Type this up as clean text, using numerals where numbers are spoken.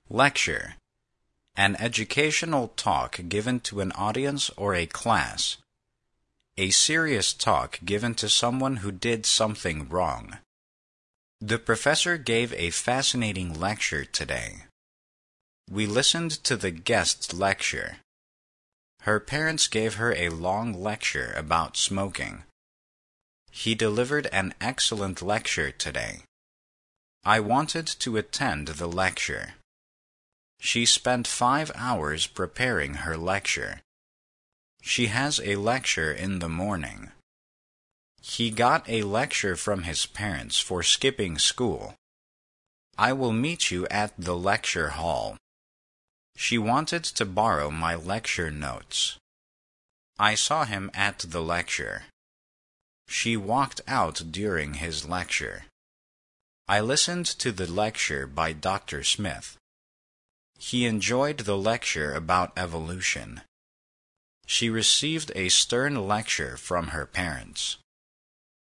Lecture. An educational talk given to an audience or a class. A serious talk given to someone who did something wrong. The professor gave a fascinating lecture today. We listened to the guest's lecture. Her parents gave her a long lecture about smoking. He delivered an excellent lecture today. I wanted to attend the lecture. She spent 5 hours preparing her lecture. She has a lecture in the morning. He got a lecture from his parents for skipping school. I will meet you at the lecture hall. She wanted to borrow my lecture notes. I saw him at the lecture. She walked out during his lecture. I listened to the lecture by Dr. Smith. He enjoyed the lecture about evolution. She received a stern lecture from her parents.